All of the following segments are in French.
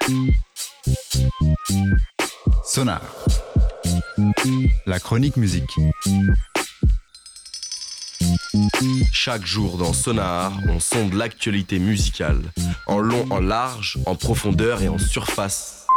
Sonar, la chronique musique. Chaque jour dans Sonar, on sonde l'actualité musicale, en long, en large, en profondeur et en surface.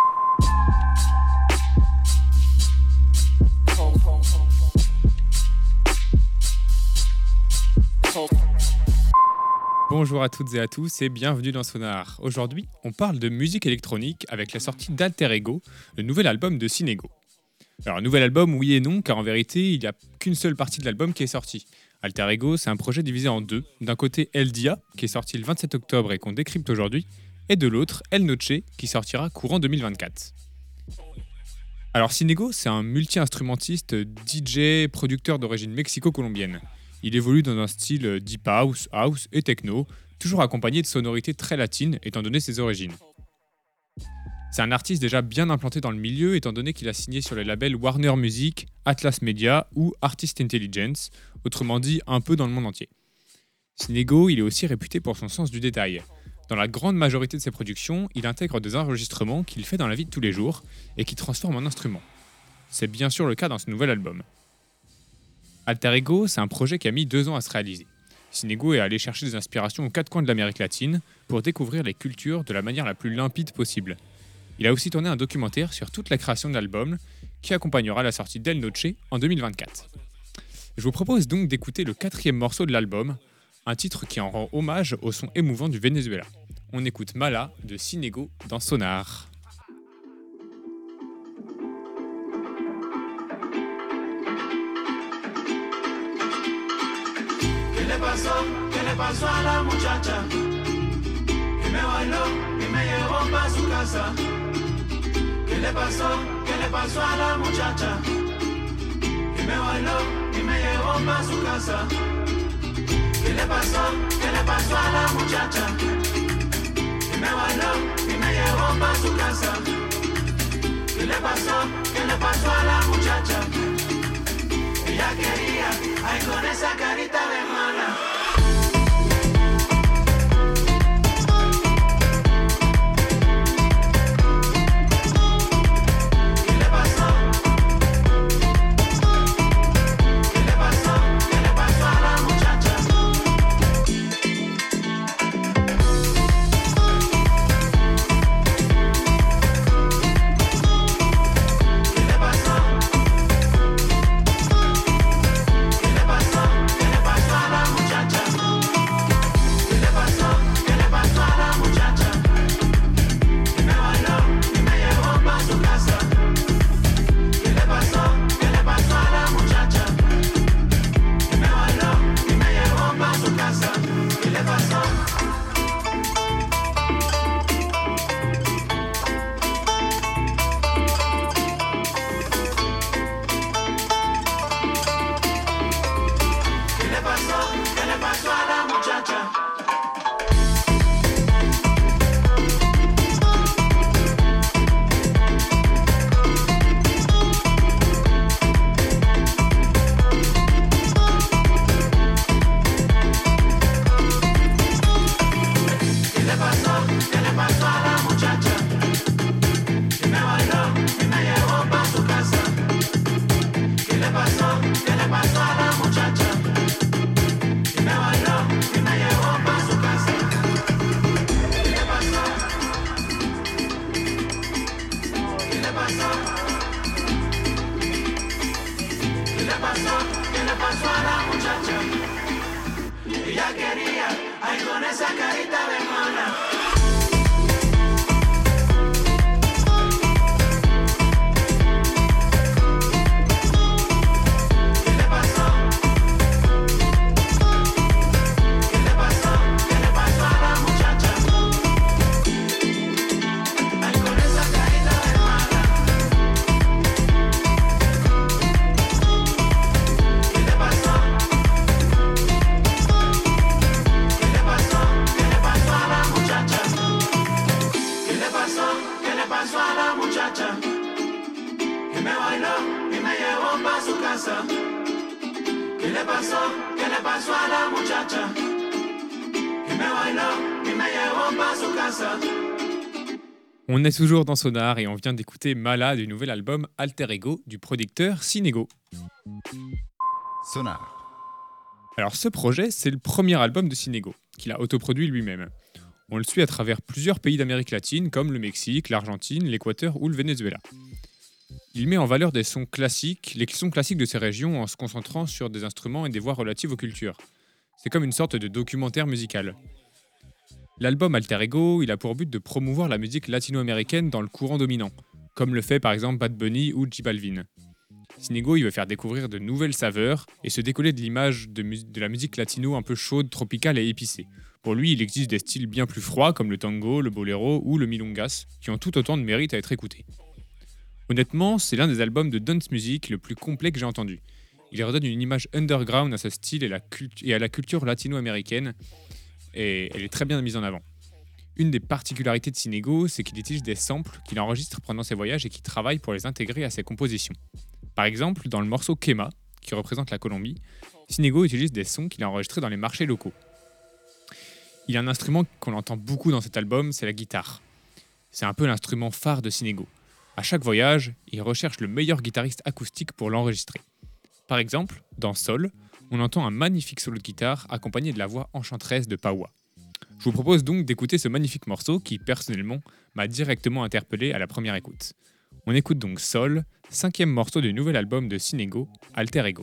Bonjour à toutes et à tous et bienvenue dans Sonar. Aujourd'hui, on parle de musique électronique avec la sortie d'Alter Ego, le nouvel album de Sinego. Alors, un nouvel album, oui et non, car en vérité, il n'y a qu'une seule partie de l'album qui est sortie. Alter Ego, c'est un projet divisé en deux. D'un côté, El Dia, qui est sorti le 27 octobre et qu'on décrypte aujourd'hui, et de l'autre, El Noche, qui sortira courant 2024. Alors, Sinego, c'est un multi-instrumentiste, DJ, producteur d'origine mexico-colombienne. Il évolue dans un style deep house, house et techno, toujours accompagné de sonorités très latines, étant donné ses origines. C'est un artiste déjà bien implanté dans le milieu, étant donné qu'il a signé sur les labels Warner Music, Atlas Media ou Artist Intelligence, autrement dit un peu dans le monde entier. Sinego, il est aussi réputé pour son sens du détail. Dans la grande majorité de ses productions, il intègre des enregistrements qu'il fait dans la vie de tous les jours et qui transforme en instruments. C'est bien sûr le cas dans ce nouvel album. Alter Ego, c'est un projet qui a mis 2 ans à se réaliser. Sinego est allé chercher des inspirations aux 4 coins de l'Amérique latine pour découvrir les cultures de la manière la plus limpide possible. Il a aussi tourné un documentaire sur toute la création de l'album qui accompagnera la sortie d'El Noche en 2024. Je vous propose donc d'écouter le 4e morceau de l'album, un titre qui en rend hommage au son émouvant du Venezuela. On écoute Mala de Sinego dans Sonar. ¿Qué le pasó a la muchacha? Que me bailó y me llevó pa' su casa. ¿Qué le pasó a la muchacha? Que me bailó y me llevó pa' su casa. ¿Qué le pasó a la muchacha? Que me bailó y me llevó pa' su casa. ¿Qué le pasó a la muchacha? Ella quería, ay, con esa carita de mala. ¿Qué le pasó a la muchacha? Ella quería, ay, con esa carita de mala. ¿Qué le pasó a la muchacha? Que me bailó y me llevó pa' su casa. On est toujours dans Sonar et on vient d'écouter Mala du nouvel album Alter Ego du producteur Sinego. Sonar. Alors ce projet, c'est le premier album de Sinego, qu'il a autoproduit lui-même. On le suit à travers plusieurs pays d'Amérique latine comme le Mexique, l'Argentine, l'Équateur ou le Venezuela. Il met en valeur les sons classiques de ces régions en se concentrant sur des instruments et des voix relatives aux cultures. C'est comme une sorte de documentaire musical. L'album Alter Ego, il a pour but de promouvoir la musique latino-américaine dans le courant dominant, comme le fait par exemple Bad Bunny ou J Balvin. Sinego, il veut faire découvrir de nouvelles saveurs et se décoller de l'image de la musique latino un peu chaude, tropicale et épicée. Pour lui, il existe des styles bien plus froids comme le tango, le boléro ou le milongas, qui ont tout autant de mérite à être écoutés. Honnêtement, c'est l'un des albums de dance music le plus complet que j'ai entendu. Il redonne une image underground à ce style et à la culture latino-américaine, et elle est très bien mise en avant. Une des particularités de Sinego, c'est qu'il utilise des samples qu'il enregistre pendant ses voyages et qu'il travaille pour les intégrer à ses compositions. Par exemple, dans le morceau Quema, qui représente la Colombie, Sinego utilise des sons qu'il a enregistrés dans les marchés locaux. Il y a un instrument qu'on entend beaucoup dans cet album, c'est la guitare. C'est un peu l'instrument phare de Sinego. À chaque voyage, il recherche le meilleur guitariste acoustique pour l'enregistrer. Par exemple, dans Sol, on entend un magnifique solo de guitare accompagné de la voix enchanteresse de Paua. Je vous propose donc d'écouter ce magnifique morceau qui, personnellement, m'a directement interpellé à la première écoute. On écoute donc Sol, 5e morceau du nouvel album de Sinego, Alter Ego.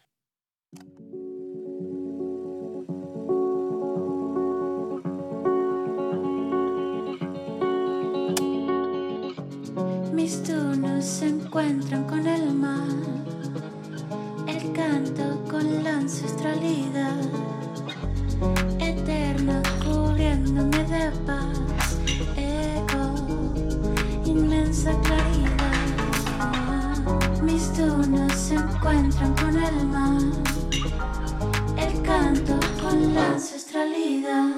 Mis turnos se encuentran con el mar, el canto con la ancestralidad eterna cubriéndome de paz, eco, inmensa claridad. Mis turnos se encuentran con el mar, el canto con la ancestralidad.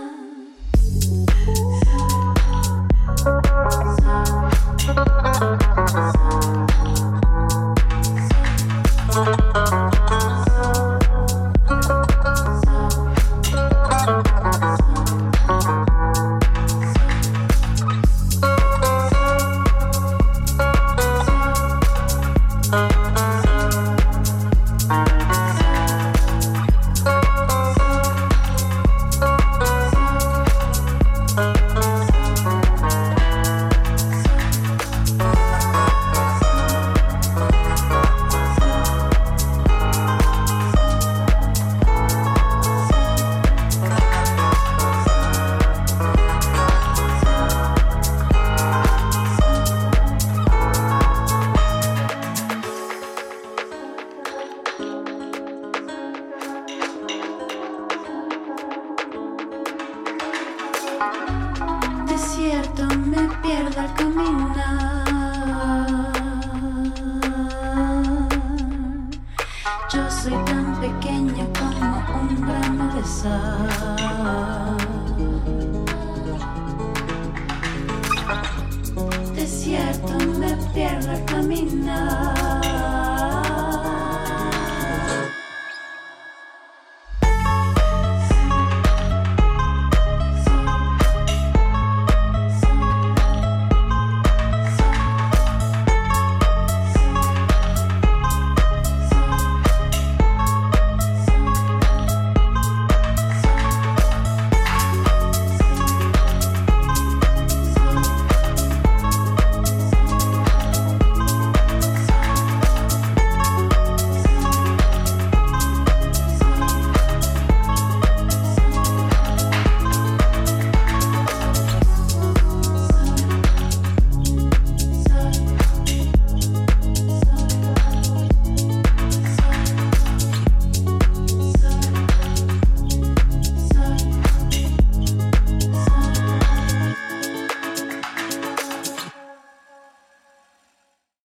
Desierto me pierdo al caminar. Yo soy tan pequeña como un grano de sal. Desierto me pierdo al caminar.